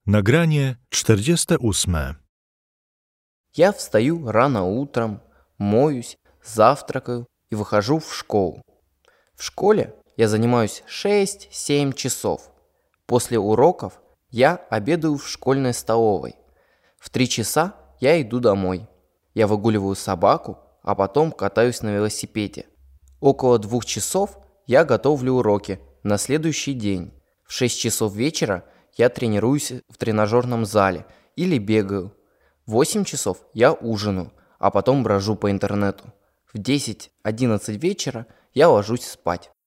Nagranie 48. Я встаю рано утром, моюсь, завтракаю и выхожу в школу. В школе я занимаюсь 6-7 часов. После уроков я обедаю в школьной столовой. В 3 часа я иду домой. Я выгуливаю собаку, а потом катаюсь на велосипеде. Около 2 часов я готовлю уроки на следующий день. В 6 часов вечера я тренируюсь в тренажерном зале или бегаю. В 8 часов я ужинаю, а потом брожу по интернету. В 10-11 вечера я ложусь спать.